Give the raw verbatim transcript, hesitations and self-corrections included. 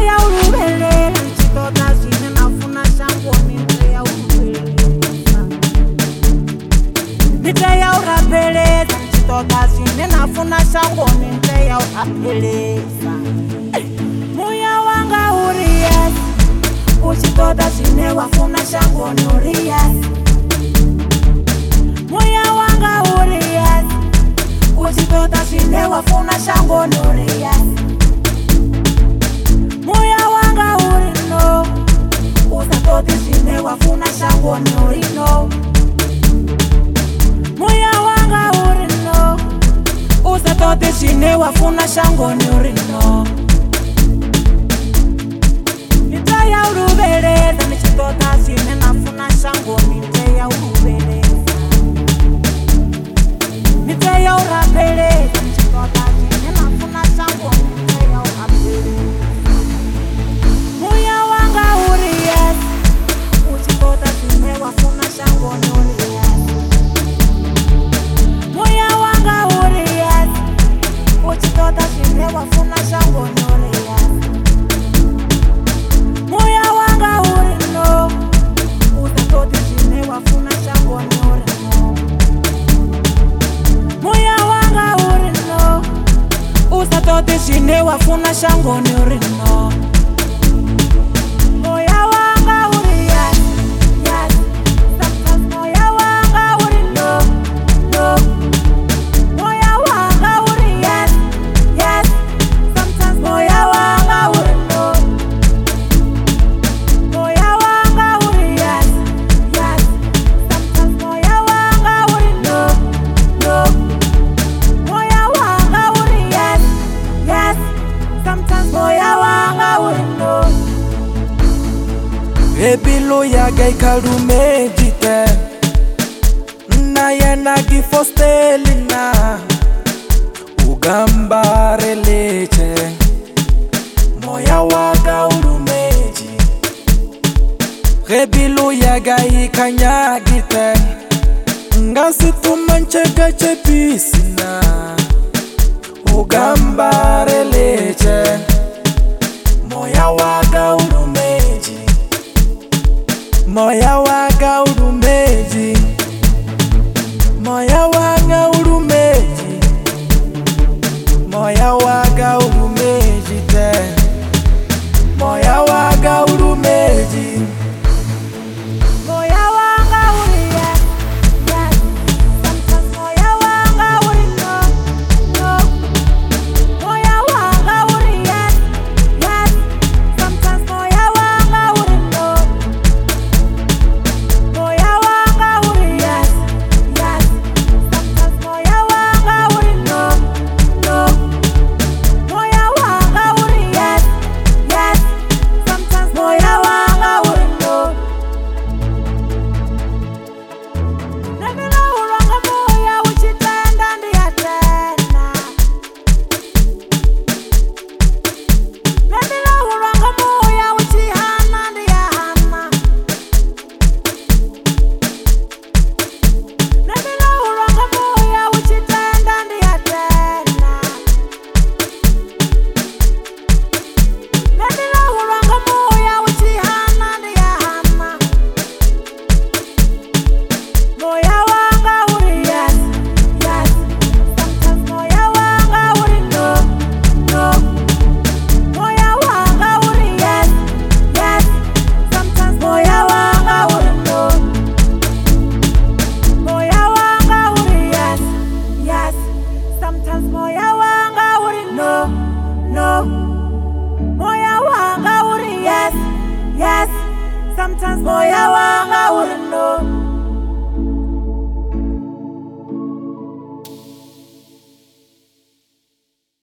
Niteya urubelela nchitoda zine nafuna shangoni niteya urubelela Niteya urapeleza nchitoda zine nafuna shangoni niteya urapeleza Moya wanga uri yes Uchitoda zine wafuna shangoni uri yes Moya wanga uri yes Uchitoda zine wafuna shangoni uri yes Moya wanga uri no Usatoti zine wafuna shangoni uri no Moya wanga uri no Usatoti zine wafuna shangoni uri no Niteya urubeleza nichitoda zine nafuna shangoni niteya urubeleza Niteya urapeleza nichitoda zine nafuna shangoni niteya urapeleza Moya wanga uri yes Uchitoda zine wafuna shangoni uri yes Moya wanga uri yes Uchitoda zine wafuna shangoni uri yes Moya wanga uri no Usatoti zine wafuna shangoni uri no Moya wanga uri no Usatoti zine wafuna shangoni uri no Moya wanga uri yes, yes Sometimes moya wanga uri no, no Moya wanga uri yes, yes Sometimes moya wanga uri no Moya wanga uri yes, yes Sometimes moya wanga uri no, no Moya wanga uri yes, yes Sometimes moya wanga uri no Ebilo ya gai kalume jite Na yena gifostelina Ugambare leche Moya waga urumeji Ebilo ya gai kanyagite Ngasi tumanchega chepisina Ugambare leche Moya waga urumeji Moya waga urumeji Moya waga urumeji Moya waga urumeji te Moya waga urumeji Moya wanga uri yes, yes Sometimes moya wanga uri no, no Moya wanga uri yes, yes Sometimes moya wanga uri no Moya wanga uri yes, yes Sometimes moya wanga uri no, no Moya wanga uri yes, yes Sometimes moya wanga uri no Nemila uranga moya uchitenda ndiya tena Nemila uranga moya uchihana ndiya hana Nemila uranga moya uchitenda ndiya tena Nemila uranga moya uchihana ndiya hana Moya wanga uri yes, yes Sometimes moya wanga uri no, no Moya wanga uri yes, yes Sometimes moya wanga uri no Moya wanga uri yes, yes Sometimes moya wanga uri no, no Moya wanga uri yes, yes Sometimes moya wanga uri no